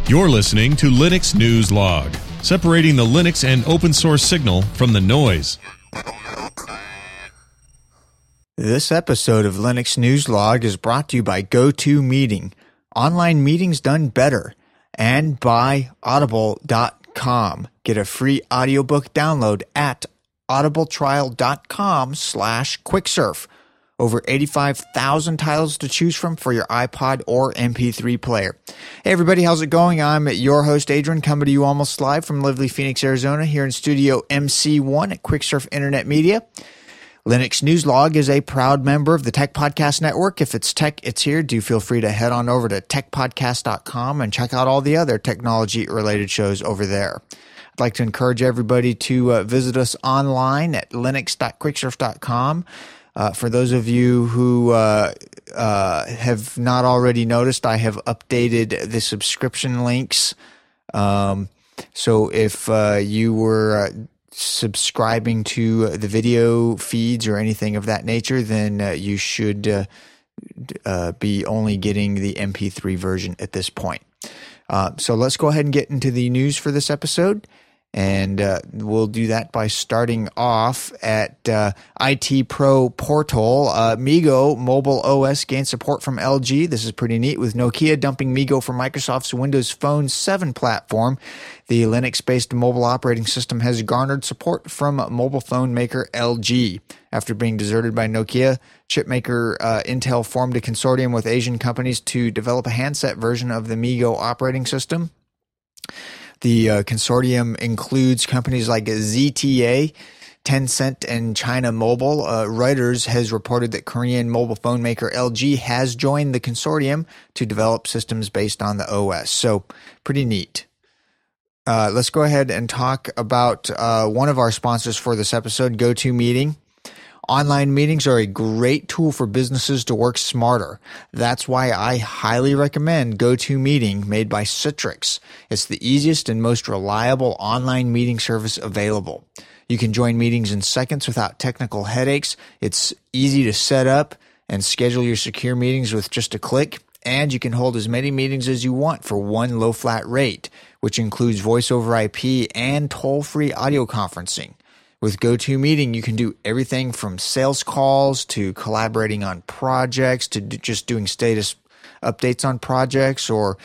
You're listening to Linux News Log, separating the Linux and open source signal from the noise. This episode of Linux News Log is brought to you by GoToMeeting, online meetings done better, and by Audible.com. Get a free audiobook download at audibletrial.com/quicksurf. Over 85,000 titles to choose from for your iPod or MP3 player. Hey everybody, how's it going? I'm your host Adrian, coming to you almost live from lovely Phoenix, Arizona, here in Studio MC1 at Quicksurf Internet Media. Linux News Log is a proud member of the Tech Podcast Network. If it's tech, it's here. Do feel free to head on over to techpodcast.com and check out all the other technology-related shows over there. I'd like to encourage everybody to visit us online at linux.quicksurf.com. For those of you who have not already noticed, I have updated the subscription links. So if you were subscribing to the video feeds or anything of that nature, then you should be only getting the MP3 version at this point. So let's go ahead and get into the news for this episode. And we'll do that by starting off at IT Pro Portal. MeeGo Mobile OS gained support from LG. This is pretty neat. With Nokia dumping MeeGo from Microsoft's Windows Phone 7 platform, the Linux-based mobile operating system has garnered support from mobile phone maker LG. After being deserted by Nokia, chipmaker Intel formed a consortium with Asian companies to develop a handset version of the MeeGo operating system. The consortium includes companies like ZTE, Tencent, and China Mobile. Reuters has reported that Korean mobile phone maker LG has joined the consortium to develop systems based on the OS. So, pretty neat. Let's go ahead and talk about one of our sponsors for this episode, GoToMeeting. Online meetings are a great tool for businesses to work smarter. That's why I highly recommend GoToMeeting, made by Citrix. It's the easiest and most reliable online meeting service available. You can join meetings in seconds without technical headaches. It's easy to set up and schedule your secure meetings with just a click. And you can hold as many meetings as you want for one low flat rate, which includes voice over IP and toll-free audio conferencing. With GoToMeeting, you can do everything from sales calls to collaborating on projects to just doing status updates on projects or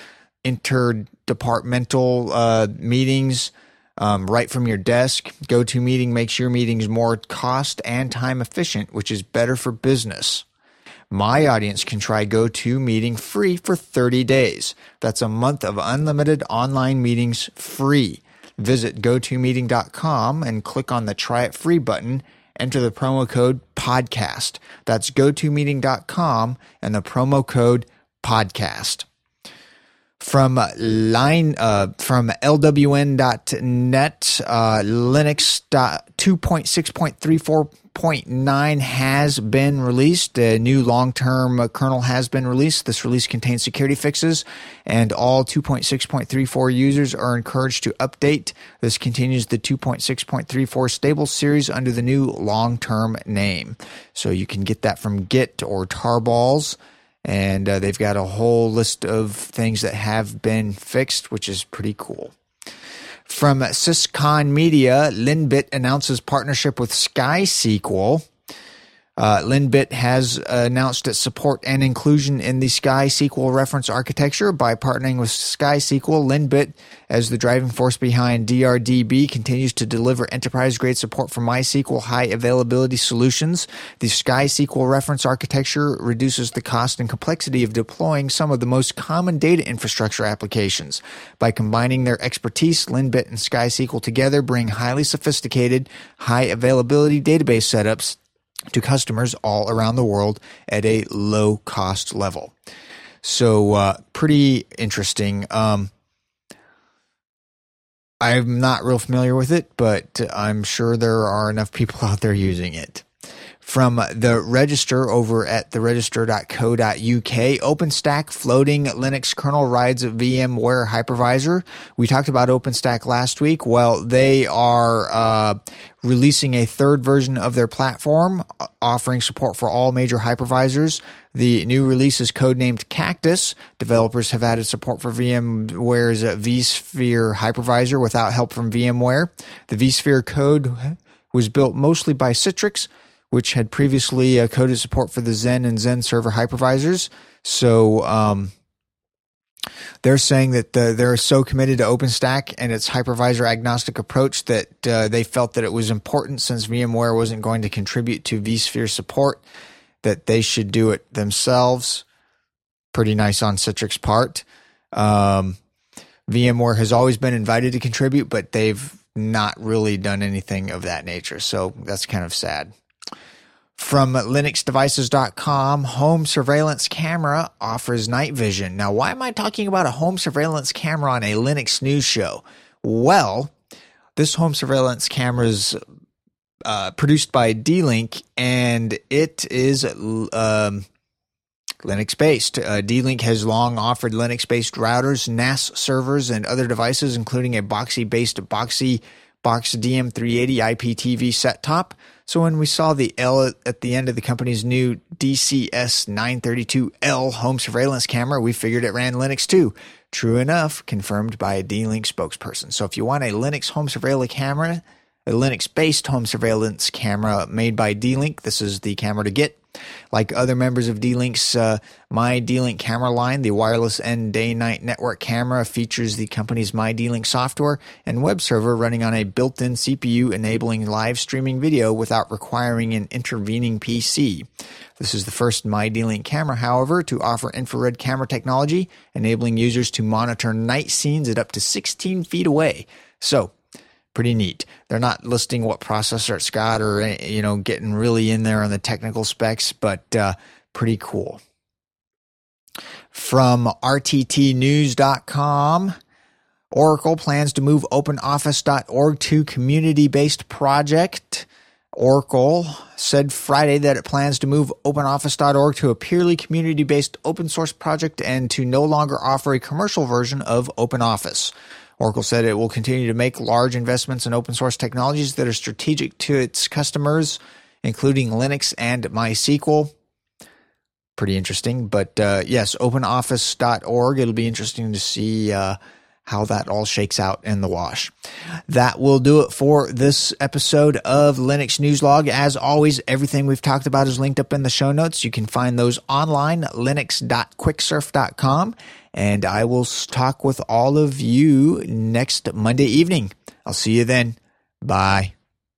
interdepartmental meetings right from your desk. GoToMeeting makes your meetings more cost and time efficient, which is better for business. My audience can try GoToMeeting free for 30 days. That's a month of unlimited online meetings free. Visit GoToMeeting.com and click on the Try It Free button. Enter the promo code PODCAST. That's GoToMeeting.com and the promo code PODCAST. From LWN.net, Linux 2.6.34.9 has been released. A new long-term kernel has been released. This release contains security fixes, and all 2.6.34 users are encouraged to update. This continues the 2.6.34 stable series under the new long-term name. So you can get that from Git or Tarballs. And they've got a whole list of things that have been fixed, which is pretty cool. From Syscon Media, Linbit announces partnership with SkySQL. Linbit has announced its support and inclusion in the SkySQL reference architecture. By partnering with SkySQL, Linbit, as the driving force behind DRDB, continues to deliver enterprise-grade support for MySQL high-availability solutions. The SkySQL reference architecture reduces the cost and complexity of deploying some of the most common data infrastructure applications. By combining their expertise, Linbit and SkySQL together bring highly sophisticated, high-availability database setups to customers all around the world at a low cost level. So pretty interesting. I'm not real familiar with it, but I'm sure there are enough people out there using it. From the Register over at theregister.co.uk, OpenStack floating Linux kernel rides VMware hypervisor. We talked about OpenStack last week. Well, they are releasing a third version of their platform, offering support for all major hypervisors. The new release is codenamed Cactus. Developers have added support for VMware's vSphere hypervisor without help from VMware. The vSphere code was built mostly by Citrix, which had previously coded support for the Zen and Zen server hypervisors. So they're saying that they're so committed to OpenStack and its hypervisor agnostic approach that they felt that it was important, since VMware wasn't going to contribute to vSphere support, that they should do it themselves. Pretty nice on Citrix part. VMware has always been invited to contribute, but they've not really done anything of that nature. So that's kind of sad. From linuxdevices.com, home surveillance camera offers night vision. Now, why am I talking about a home surveillance camera on a Linux news show? Well, this home surveillance camera is produced by D-Link, and it is Linux-based. D-Link has long offered Linux-based routers, NAS servers, and other devices, including a Boxee-based Box DM380 IPTV set-top. So when we saw the L at the end of the company's new DCS932L home surveillance camera, we figured it ran Linux too. True enough, confirmed by a D-Link spokesperson. So if you want a Linux home surveillance camera, a Linux-based home surveillance camera made by D-Link, this is the camera to get. Like other members of D-Link's My D-Link camera line, the wireless and day-night network camera features the company's My D-Link software and web server running on a built-in CPU, enabling live streaming video without requiring an intervening PC. This is the first My D-Link camera, however, to offer infrared camera technology, enabling users to monitor night scenes at up to 16 feet away. So, pretty neat. They're not listing what processor it's got or, getting really in there on the technical specs, but pretty cool. From rttnews.com, Oracle plans to move OpenOffice.org to community-based project. Oracle said Friday that it plans to move OpenOffice.org to a purely community-based open source project and to no longer offer a commercial version of OpenOffice. Oracle said it will continue to make large investments in open source technologies that are strategic to its customers, including Linux and MySQL. Pretty interesting. But yes, OpenOffice.org. It'll be interesting to see how that all shakes out in the wash. That will do it for this episode of Linux News Log. As always, everything we've talked about is linked up in the show notes. You can find those online, linux.quicksurf.com. And I will talk with all of you next Monday evening. I'll see you then. Bye.